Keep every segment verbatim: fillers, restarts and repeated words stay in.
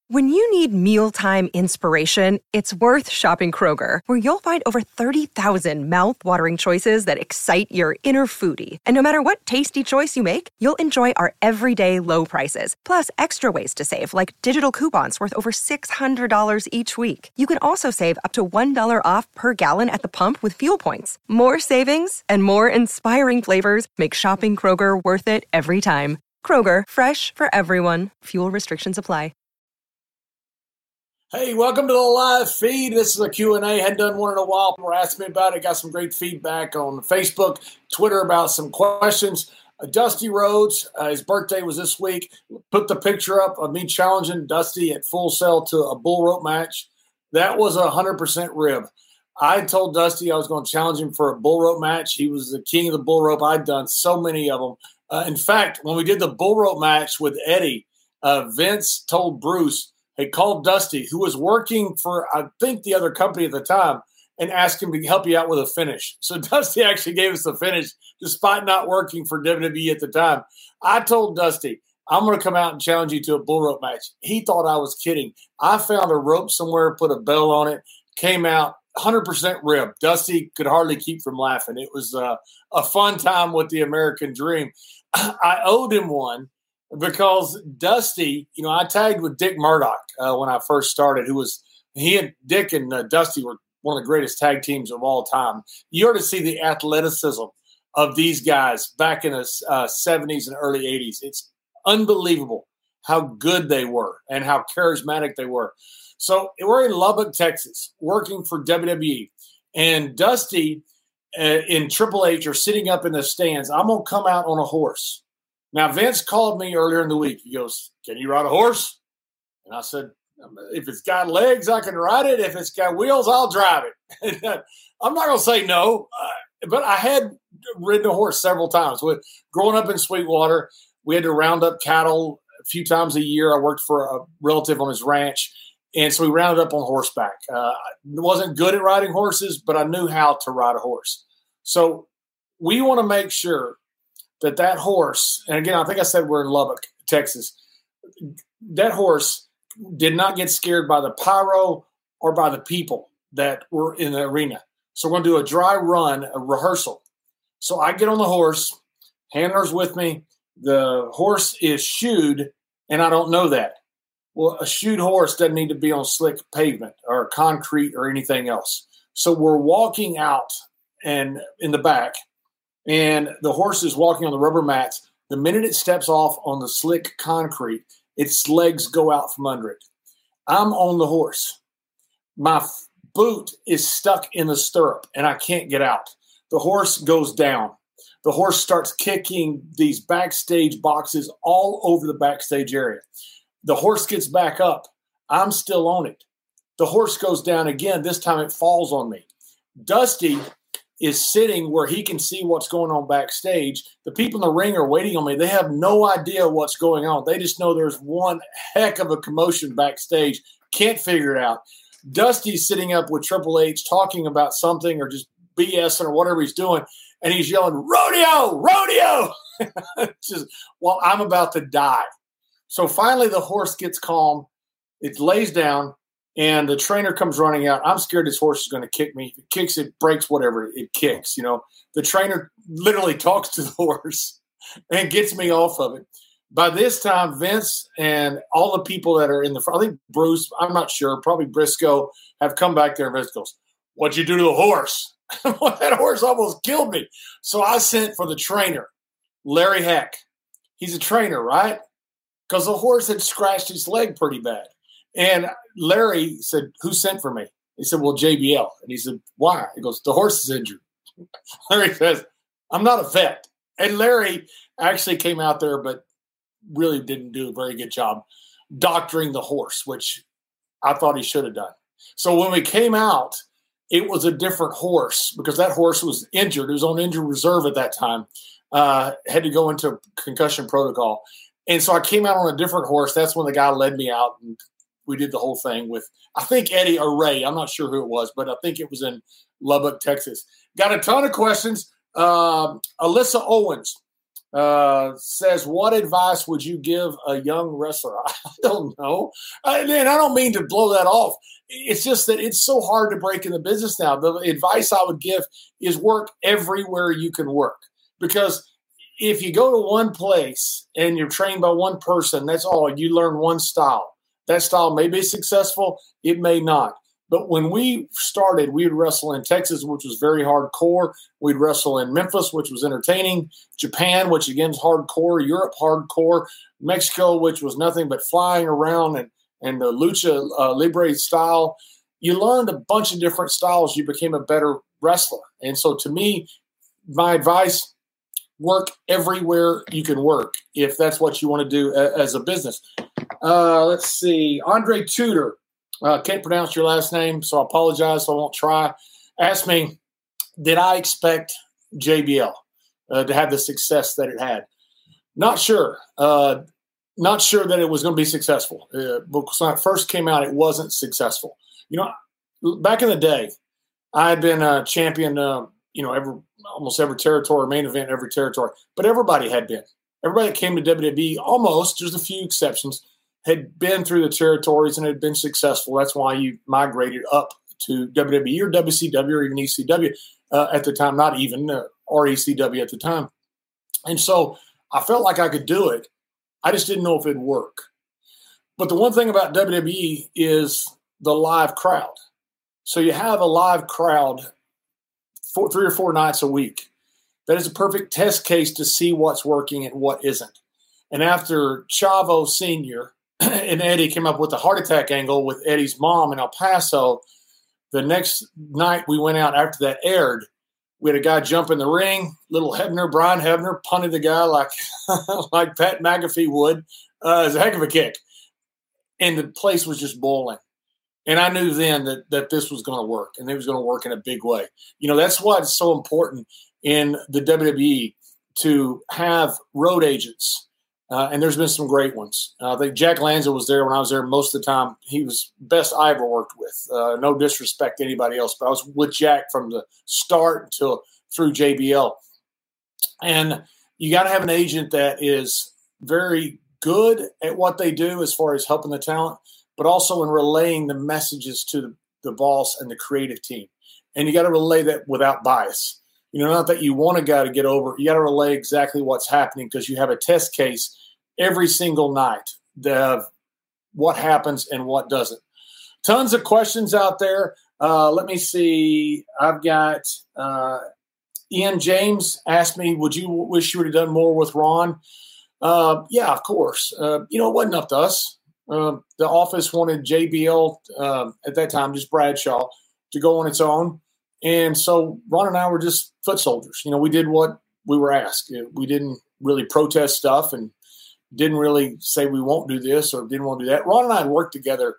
When you need mealtime inspiration, it's worth shopping Kroger, where you'll find over thirty thousand mouth-watering choices that excite your inner foodie. And no matter what tasty choice you make, you'll enjoy our everyday low prices, plus extra ways to save, like digital coupons worth over six hundred dollars each week. You can also save up to one dollar off per gallon at the pump with fuel points. More savings and more inspiring flavors make shopping Kroger worth it every time. Kroger, fresh for everyone. Fuel restrictions apply. Hey, welcome to the live feed. This is a Q and A. Hadn't done one in a while. People were asking me about it. Got some great feedback on Facebook, Twitter about some questions. Uh, Dusty Rhodes, uh, his birthday was this week. Put the picture up of me challenging Dusty at Full Sail to a bull rope match. That was a one hundred percent rib. I told Dusty I was going to challenge him for a bull rope match. He was the king of the bull rope. I'd done so many of them. Uh, in fact, when we did the bull rope match with Eddie, uh, Vince told Bruce, hey, called Dusty, who was working for, I think, the other company at the time, and asked him to help you out with a finish. So Dusty actually gave us the finish despite not working for W W E at the time. I told Dusty, I'm going to come out and challenge you to a bull rope match. He thought I was kidding. I found a rope somewhere, put a bell on it, came out, one hundred percent rib. Dusty could hardly keep from laughing. It was uh, a fun time with the American Dream. I owed him one. Because Dusty, you know, I tagged with Dick Murdoch uh, when I first started, who was, he and Dick and uh, Dusty were one of the greatest tag teams of all time. You ought to see the athleticism of these guys back in the uh, seventies and early eighties. It's unbelievable how good they were and how charismatic they were. So we're in Lubbock, Texas, working for W W E. And Dusty uh, and Triple H are sitting up in the stands. I'm going to come out on a horse. Now, Vince called me earlier in the week. He goes, can you ride a horse? And I said, if it's got legs, I can ride it. If it's got wheels, I'll drive it. I'm not going to say no, uh, but I had ridden a horse several times. With growing up in Sweetwater, we had to round up cattle a few times a year. I worked for a relative on his ranch, and so we rounded up on horseback. Uh, I wasn't good at riding horses, but I knew how to ride a horse. So we want to make sure that that horse, and again, I think I said we're in Lubbock, Texas, that horse did not get scared by the pyro or by the people that were in the arena. So we're going to do a dry run, a rehearsal. So I get on the horse, handler's with me, the horse is shoed, and I don't know that. Well, a shoed horse doesn't need to be on slick pavement or concrete or anything else. So we're walking out and in the back, and the horse is walking on the rubber mats. The minute it steps off on the slick concrete, its legs go out from under it. I'm on the horse. My f- boot is stuck in the stirrup, and I can't get out. The horse goes down. The horse starts kicking these backstage boxes all over the backstage area. The horse gets back up. I'm still on it. The horse goes down again. This time it falls on me. Dusty is sitting where he can see what's going on backstage. The people in the ring are waiting on me. They have no idea what's going on. They just know there's one heck of a commotion backstage. Can't figure it out. Dusty's sitting up with Triple H talking about something or just BSing or whatever he's doing, and he's yelling, rodeo, rodeo, just while I'm about to die. So finally the horse gets calm. It lays down. And the trainer comes running out. I'm scared this horse is going to kick me. If it kicks, it breaks, whatever it kicks. You know, the trainer literally talks to the horse and gets me off of it. By this time, Vince and all the people that are in the front, I think Bruce, I'm not sure, probably Briscoe, have come back there. And Vince goes, what'd you do to the horse? That horse almost killed me. So I sent for the trainer, Larry Heck. He's a trainer, right? Because the horse had scratched his leg pretty bad. And Larry said, who sent for me? He said, well, J B L. And he said, why? He goes, the horse is injured. Larry says, I'm not a vet. And Larry actually came out there, but really didn't do a very good job doctoring the horse, which I thought he should have done. So when we came out, it was a different horse because that horse was injured. It was on injured reserve at that time. Uh, had to go into concussion protocol. And so I came out on a different horse. That's when the guy led me out, and we did the whole thing with, I think, Eddie or Ray. I'm not sure who it was, but I think it was in Lubbock, Texas. Got a ton of questions. Uh, Alyssa Owens. uh, says, what advice would you give a young wrestler? I don't know. I, and I don't mean to blow that off. It's just that it's so hard to break in the business now. The advice I would give is work everywhere you can work. Because if you go to one place and you're trained by one person, that's all. You learn one style. That style may be successful. It may not. But when we started, we would wrestle in Texas, which was very hardcore. We'd wrestle in Memphis, which was entertaining. Japan, which again is hardcore. Europe, hardcore. Mexico, which was nothing but flying around and, and the lucha uh, libre style. You learned a bunch of different styles. You became a better wrestler. And so to me, my advice, work everywhere you can work if that's what you want to do a, as a business. Uh, let's see. Andre Tudor. Uh, can't pronounce your last name, so I apologize. So I won't try. Asked me, did I expect J B L uh, to have the success that it had? Not sure. Uh, not sure that it was going to be successful. Uh, because when it first came out, it wasn't successful. You know, back in the day, I had been a champion, uh, you know, every almost every territory, main event, every territory. But everybody had been. Everybody that came to W W E, almost, there's a few exceptions, had been through the territories and had been successful. That's why you migrated up to W W E or W C W or even E C W uh, at the time, not even, uh, or E C W at the time. And so I felt like I could do it. I just didn't know if it'd work. But the one thing about W W E is the live crowd. So you have a live crowd four, three or four nights a week. That is a perfect test case to see what's working and what isn't. And after Chavo Senior and Eddie came up with the heart attack angle with Eddie's mom in El Paso, the next night we went out after that aired, we had a guy jump in the ring, little Hebner, Brian Hebner, punted the guy like like Pat McAfee would. Uh, it was a heck of a kick. And the place was just boiling. And I knew then that, that this was going to work, and it was going to work in a big way. You know, that's why it's so important in the W W E to have road agents. Uh, and there's been some great ones. Uh, I think Jack Lanza was there when I was there most of the time. He was the best I ever worked with. Uh, no disrespect to anybody else, but I was with Jack from the start until through J B L. And you got to have an agent that is very good at what they do as far as helping the talent, but also in relaying the messages to the, the boss and the creative team. And you got to relay that without bias. You know, not that you want a guy to get over. You got to relay exactly what's happening because you have a test case every single night of what happens and what doesn't. Tons of questions out there. Uh, let me see. I've got uh, Ian James asked me, would you wish you would have done more with Ron? Uh, yeah, of course. Uh, you know, it wasn't up to us. Uh, the office wanted J B L uh, at that time, just Bradshaw, to go on its own. And so Ron and I were just foot soldiers. You know, we did what we were asked. We didn't really protest stuff and didn't really say we won't do this or didn't want to do that. Ron and I had worked together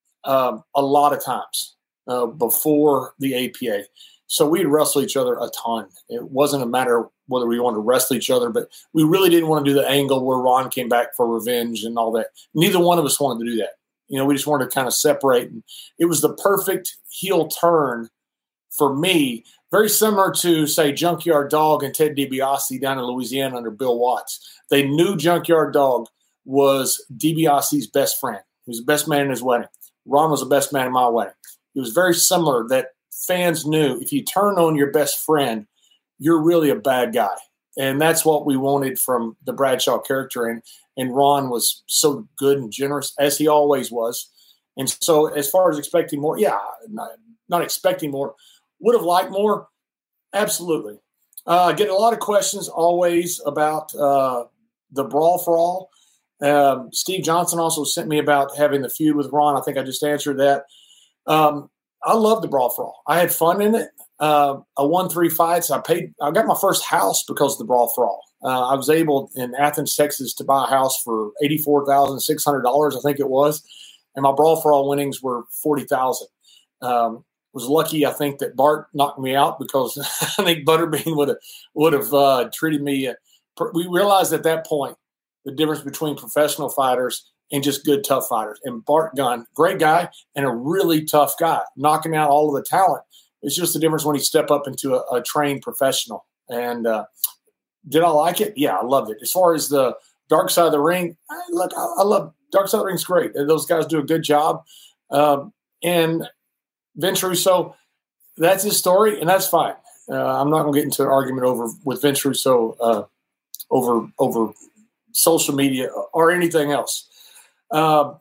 um, a lot of times uh, before the A P A. So we'd wrestle each other a ton. It wasn't a matter of whether we wanted to wrestle each other, but we really didn't want to do the angle where Ron came back for revenge and all that. Neither one of us wanted to do that. You know, we just wanted to kind of separate. And it was the perfect heel turn for me, very similar to, say, Junkyard Dog and Ted DiBiase down in Louisiana under Bill Watts. They knew Junkyard Dog was DiBiase's best friend. He was the best man in his wedding. Ron was the best man in my wedding. It was very similar that fans knew if you turn on your best friend, you're really a bad guy. And that's what we wanted from the Bradshaw character. And, and Ron was so good and generous, as he always was. And so as far as expecting more, yeah, not, not expecting more, would have liked more. Absolutely. Uh, I get a lot of questions always about uh, the Brawl for All. Um, Steve Johnson also sent me about having the feud with Ron. I think I just answered that. Um, I love the Brawl for All. I had fun in it. Uh, I won three fights. I paid. I got my first house because of the Brawl for All. Uh, I was able in Athens, Texas, to buy a house for eighty-four thousand six hundred dollars, I think it was, and my Brawl for All winnings were forty thousand. Um, was lucky, I think, that Bart knocked me out because I think Butterbean would have would have uh, treated me. Uh, per- we realized at that point the difference between professional fighters and just good, tough fighters. And Bart Gunn, great guy and a really tough guy, knocking out all of the talent. It's just the difference when you step up into a, a trained professional. And uh, did I like it? Yeah, I loved it. As far as the Dark Side of the Ring, I, look, I, I love Dark Side of the Ring's great. Those guys do a good job. Um, and Vince Russo, that's his story, and that's fine. Uh, I'm not going to get into an argument over with Vince Russo uh, over over social media or anything else. Uh,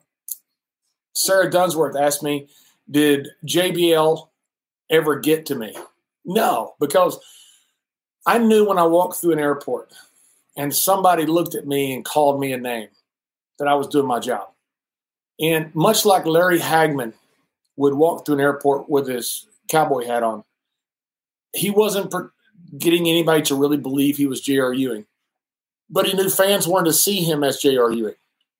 Sarah Dunsworth asked me, did J B L ever get to me? No, because I knew when I walked through an airport and somebody looked at me and called me a name that I was doing my job. And much like Larry Hagman would walk through an airport with his cowboy hat on, he wasn't per- getting anybody to really believe he was J R. Ewing. But he knew fans wanted to see him as J R. Ewing.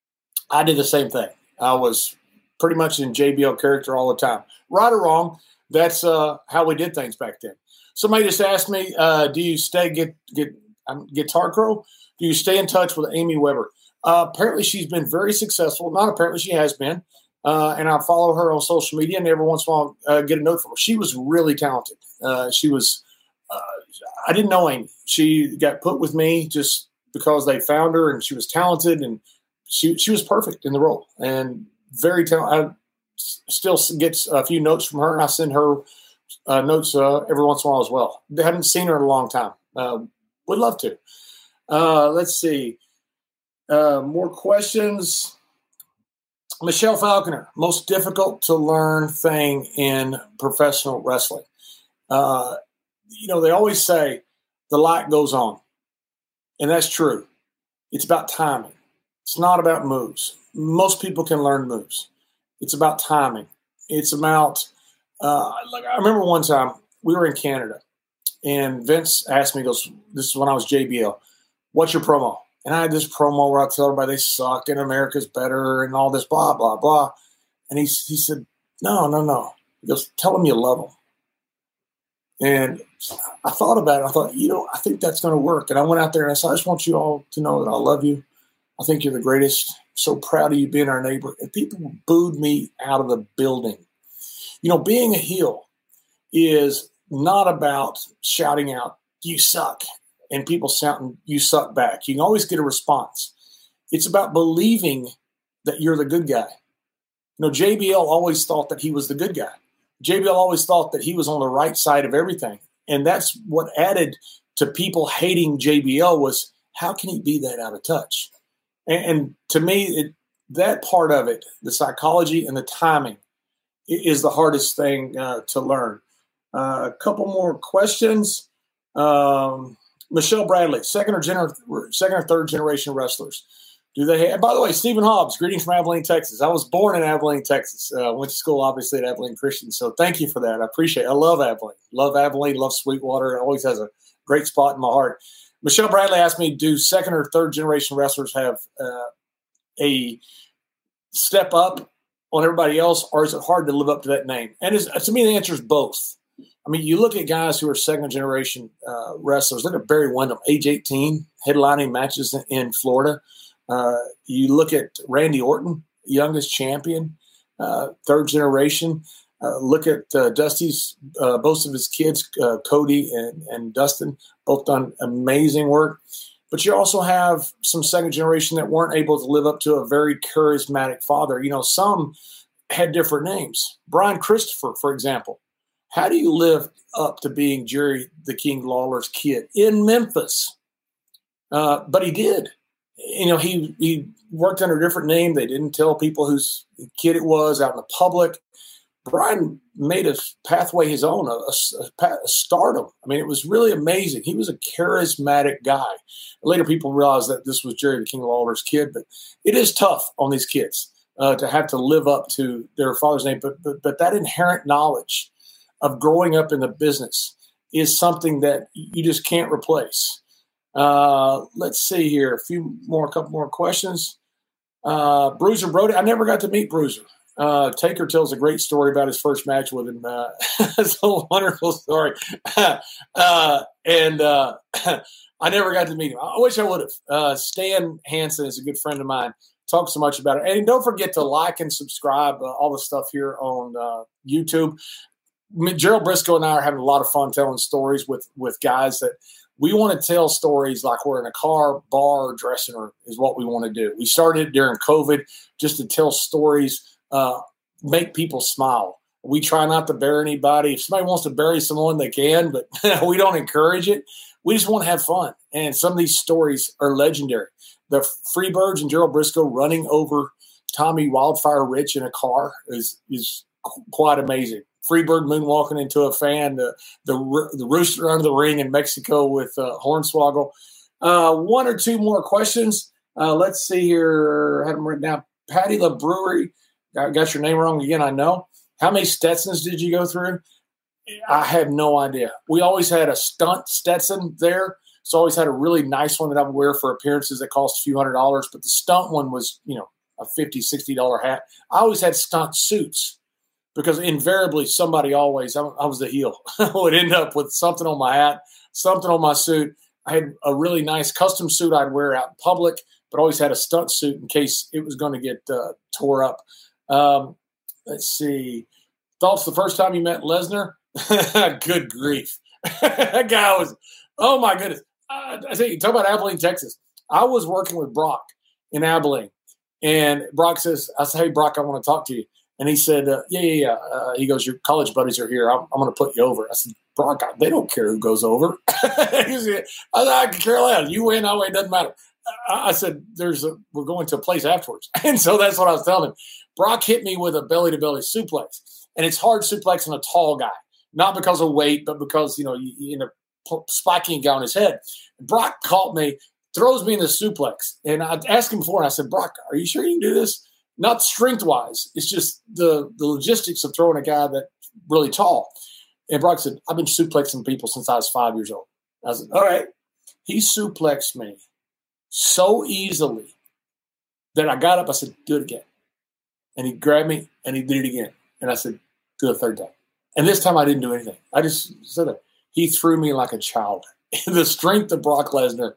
I did the same thing. I was pretty much in J B L character all the time. Right or wrong, that's uh, how we did things back then. Somebody just asked me, uh, do you stay get get um, Guitar Crow? Do you stay in touch with Amy Weber? Uh, apparently, she's been very successful. Not apparently, she has been. Uh, and I follow her on social media, and every once in a while uh, get a note from her. She was really talented. Uh, she was. Uh, I didn't know Amy. She got put with me just because they found her, and she was talented, and she she was perfect in the role, and very talented. I still get a few notes from her, and I send her uh, notes uh, every once in a while as well. I haven't seen her in a long time. Uh, would love to. Uh, let's see. Uh, more questions. Michelle Falconer, most difficult to learn thing in professional wrestling. Uh, you know, they always say the light goes on, and that's true. It's about timing. It's not about moves. Most people can learn moves. It's about timing. It's about, uh, like I remember one time we were in Canada, and Vince asked me, goes, this is when I was J B L, what's your promo? And I had this promo where I tell everybody they suck and America's better and all this blah, blah, blah. And he, he said, no, no, no. He goes, tell them you love them. And I thought about it. I thought, you know, I think that's going to work. And I went out there and I said, I just want you all to know that I love you. I think you're the greatest. So proud of you being our neighbor. And people booed me out of the building. You know, being a heel is not about shouting out, you suck. And people shouting, you suck back. You can always get a response. It's about believing that you're the good guy. You know, J B L always thought that he was the good guy. J B L always thought that he was on the right side of everything. And that's what added to people hating J B L was, how can he be that out of touch? And, and to me, it, that part of it, the psychology and the timing, is the hardest thing uh, to learn. Uh, a couple more questions. Um, Michelle Bradley, second or gener- second or third generation wrestlers. Do they have, by the way, Stephen Hobbs, greetings from Abilene, Texas. I was born in Abilene, Texas. Uh, went to school, obviously, at Abilene Christian. So thank you for that. I appreciate it. I love Abilene. Love Abilene. Love Sweetwater. It always has a great spot in my heart. Michelle Bradley asked me, do second or third generation wrestlers have uh, a step up on everybody else, or is it hard to live up to that name? And is, to me, the answer is both. I mean, you look at guys who are second-generation uh, wrestlers. Look at Barry Windham, age eighteen, headlining matches in, in Florida. Uh, you look at Randy Orton, youngest champion, uh, third generation. Uh, look at uh, Dusty's, uh, both of his kids, uh, Cody and, and Dustin, both done amazing work. But you also have some second generation that weren't able to live up to a very charismatic father. You know, some had different names. Brian Christopher, for example. How do you live up to being Jerry the King Lawler's kid in Memphis? Uh, but he did. You know, he he worked under a different name. They didn't tell people whose kid it was out in the public. Brian made a pathway his own, a, a, a stardom. I mean, it was really amazing. He was a charismatic guy. Later, people realized that this was Jerry the King Lawler's kid, but it is tough on these kids uh, to have to live up to their father's name. But, but but that inherent knowledge of growing up in the business is something that you just can't replace. Uh, let's see here. A few more, a couple more questions. Uh, Bruiser Brody. I never got to meet Bruiser. Uh, Taker tells a great story about his first match with him. Uh, it's a wonderful story. uh, and uh, I never got to meet him. I wish I would have. Uh, Stan Hansen is a good friend of mine. Talk so much about it. And don't forget to like and subscribe uh, all the stuff here on uh, YouTube. Gerald Briscoe and I are having a lot of fun telling stories with, with guys that we want to tell stories like we're in a car, bar, or dressing room is what we want to do. We started during COVID just to tell stories, uh, make people smile. We try not to bury anybody. If somebody wants to bury someone, they can, but we don't encourage it. We just want to have fun. And some of these stories are legendary. The Freebirds and Gerald Brisco running over Tommy Wildfire Rich in a car is is quite amazing. Freebird moonwalking into a fan, the the, the rooster under the ring in Mexico with uh, Hornswoggle. Uh, one or two more questions. Uh, let's see here. I had them written down. Patty La Brewery. Got, got your name wrong again, I know. How many Stetsons did you go through? I have no idea. We always had a stunt Stetson there. So I always had a really nice one that I would wear for appearances that cost a few hundred dollars. But the stunt one was, you know, a fifty dollars, sixty dollars hat. I always had stunt suits because invariably somebody always, I, I was the heel, would end up with something on my hat, something on my suit. I had a really nice custom suit I'd wear out in public, but always had a stunt suit in case it was going to get uh, tore up. Um, let's see. Thoughts the first time you met Lesnar? Good grief. That guy was, oh my goodness. Uh, I say, talk about Abilene, Texas. I was working with Brock in Abilene, and Brock says, I said, hey, Brock, I want to talk to you. And he said, uh, yeah, yeah, yeah. Uh, he goes, your college buddies are here. I'm, I'm going to put you over. I said, Brock, they don't care who goes over. He said, I, said, I can care less. You win, I win, it doesn't matter. I, I said, "There's a, we're going to a place afterwards." And so that's what I was telling him. Brock hit me with a belly-to-belly suplex. And it's hard suplexing a tall guy, not because of weight, but because, you know, you, you end up spiking a guy on his head. Brock caught me, throws me in the suplex. And I asked him before, and I said, Brock, are you sure you can do this? Not strength-wise. It's just the, the logistics of throwing a guy that's really tall. And Brock said, I've been suplexing people since I was five years old. I said, all right. He suplexed me so easily that I got up. I said, do it again. And he grabbed me, and he did it again. And I said, do it a third time. And this time I didn't do anything. I just said that. He threw me like a child. The strength of Brock Lesnar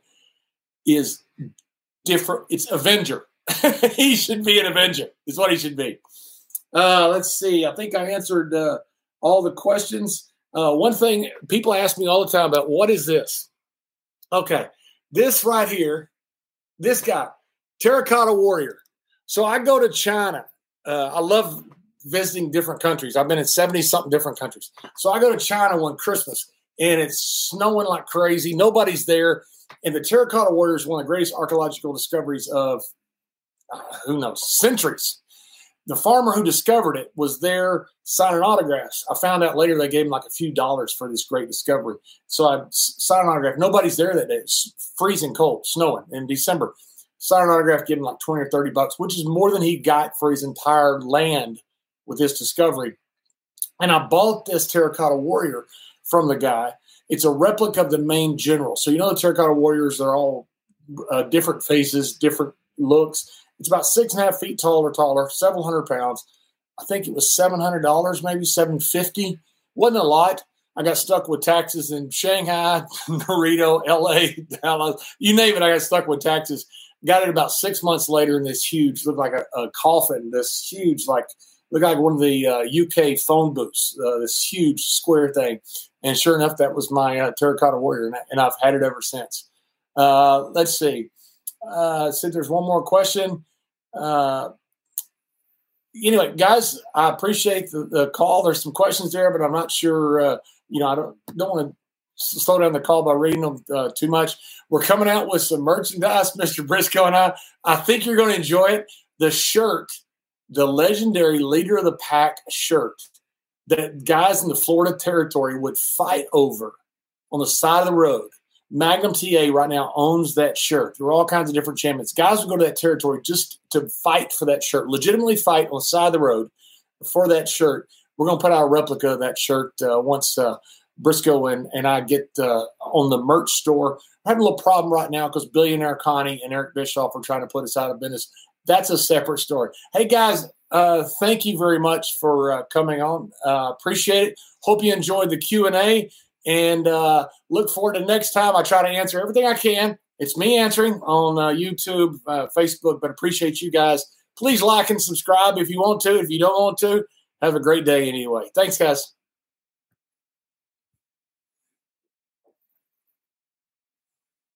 is different. It's Avenger. He should be an Avenger. Is what he should be. Uh, let's see. I think I answered uh, all the questions. Uh, one thing people ask me all the time about, what is this? Okay. This right here, this guy, Terracotta Warrior. So I go to China. Uh, I love visiting different countries. I've been in seventy-something different countries. So I go to China one Christmas, and it's snowing like crazy. Nobody's there. And the Terracotta Warrior is one of the greatest archaeological discoveries of, uh, who knows, centuries. The farmer who discovered it was there signing autographs. I found out later they gave him like a few dollars for this great discovery. So I signed an autograph. Nobody's there that day. It's freezing cold, snowing in December. Signed an autograph, give him like twenty or thirty bucks, which is more than he got for his entire land with this discovery. And I bought this Terracotta Warrior from the guy. It's a replica of the main general. So you know the Terracotta Warriors, they're all uh, different faces, different looks. It's about six and a half feet tall or taller, several hundred pounds. I think it was seven hundred dollars, maybe seven hundred fifty dollars. Wasn't a lot. I got stuck with taxes in Shanghai, Dorito, L A, Dallas. You name it, I got stuck with taxes. Got it about six months later in this huge, looked like a, a coffin, this huge, like, looked like one of the uh, U K phone booths, uh, this huge square thing. And sure enough, that was my uh, Terracotta Warrior, and, and I've had it ever since. Uh, let's see. Uh, see, there's one more question. Uh, anyway, guys, I appreciate the, the call. There's some questions there, but I'm not sure. Uh, you know, I don't don't want to slow down the call by reading them uh, too much. We're coming out with some merchandise, Mister Brisco and I. I think you're going to enjoy it. The shirt, the legendary Leader of the Pack shirt that guys in the Florida Territory would fight over on the side of the road. Magnum T A right now owns that shirt. There are all kinds of different champions. Guys would go to that territory just to fight for that shirt, legitimately fight on the side of the road for that shirt. We're going to put out a replica of that shirt uh, once uh, Brisco and, and I get uh, on the merch store. I have a little problem right now because Billionaire Connie and Eric Bischoff are trying to put us out of business. That's a separate story. Hey, guys, uh, thank you very much for uh, coming on. Uh, appreciate it. Hope you enjoyed the Q and A. And uh, look forward to next time. I try to answer everything I can. It's me answering on uh, YouTube, uh, Facebook, but appreciate you guys. Please like and subscribe if you want to. If you don't want to, have a great day anyway. Thanks, guys.